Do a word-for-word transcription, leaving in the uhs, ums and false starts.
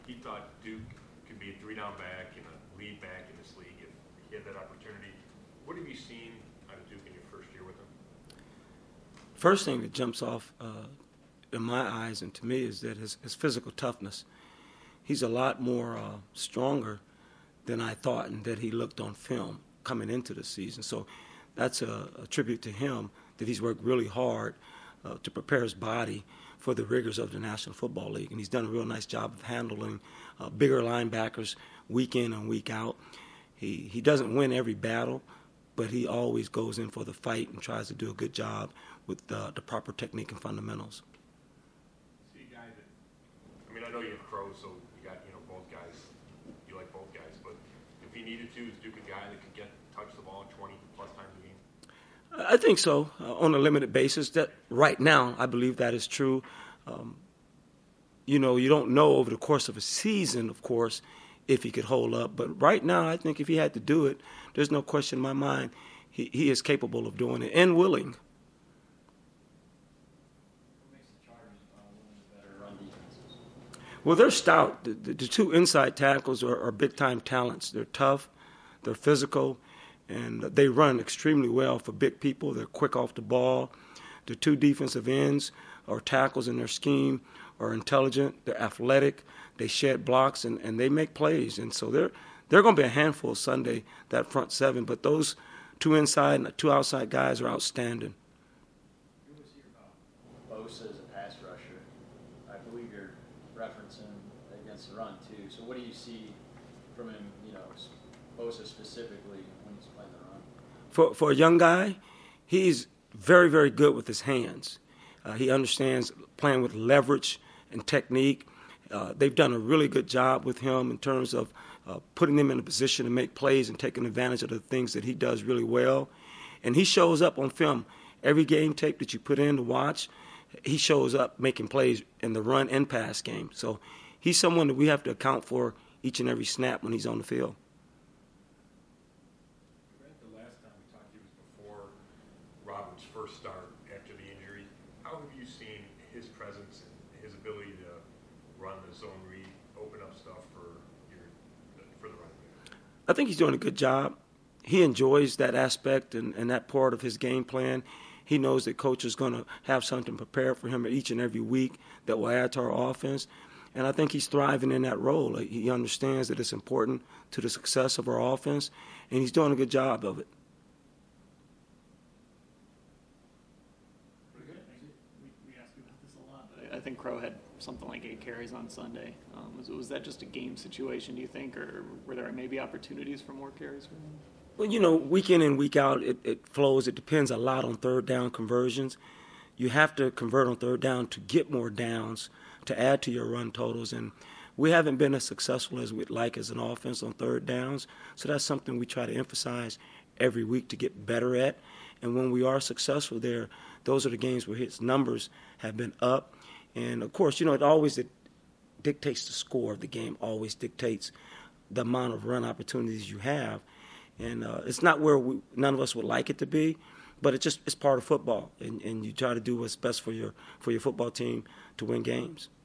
he thought Duke could be a three-down back and a lead back in this league if he had that opportunity. What have you seen out of Duke in your first year with him? First thing that jumps off uh, in my eyes and to me is that his, his physical toughness. He's a lot more uh, stronger than I thought, and that he looked on film coming into the season. So that's a, a tribute to him, that he's worked really hard uh, to prepare his body for the rigors of the National Football League. And he's done a real nice job of handling uh, bigger linebackers week in and week out. He, he doesn't win every battle, but he always goes in for the fight and tries to do a good job with uh, the proper technique and fundamentals. See a guy that, I mean, I know you have Crow, so you got, you know, both guys. You like both guys, but if he needed to, is Duke a guy that could get touch the ball twenty plus times a game? I think so, uh, on a limited basis. That right now, I believe that is true. Um, you know, you don't know over the course of a season, of course, if he could hold up. But right now, I think if he had to do it, there's no question in my mind he, he is capable of doing it and willing. What makes the Chargers uh, one of the better run defenses? Well, they're stout. The, the, the two inside tackles are, are big-time talents. They're tough, they're physical, and they run extremely well for big people. They're quick off the ball. The two defensive ends or tackles in their scheme are intelligent. They're athletic. They shed blocks, and, and they make plays. And so they're they're going to be a handful Sunday, that front seven. But those two inside and two outside guys are outstanding. You always hear about Bosa as a pass rusher. I believe you're referencing against the run, too. So what do you see from him, you know, Bosa specifically when he's playing the run? For, for a young guy, he's very, very good with his hands. Uh, he understands playing with leverage and technique. Uh, they've done a really good job with him in terms of uh, putting him in a position to make plays and taking advantage of the things that he does really well. And he shows up on film. Every game tape that you put in to watch, he shows up making plays in the run and pass game. So he's someone that we have to account for each and every snap when he's on the field. The last time we talked to you was before Robert's first start after the injury. How have you seen his presence and his ability to run the zone read, open up stuff for your for the running back? I think he's doing a good job. He enjoys that aspect and, and that part of his game plan. He knows that coach is going to have something prepared for him each and every week that will add to our offense. And I think he's thriving in that role. He understands that it's important to the success of our offense, and he's doing a good job of it. We ask you about this a lot, but I think Crow had something like eight carries on Sunday. Um, was, was that just a game situation, do you think, or were there maybe opportunities for more carries for him? Well, you know, week in and week out, it, it flows. It depends a lot on third down conversions. You have to convert on third down to get more downs, to add to your run totals. And we haven't been as successful as we'd like as an offense on third downs. So that's something we try to emphasize every week to get better at. And when we are successful there, those are the games where his numbers have been up. And, of course, you know, it always it dictates the score of the game, always dictates the amount of run opportunities you have. And uh, it's not where we, none of us would like it to be, but it's just it's part of football, and, and you try to do what's best for your for your football team to win games.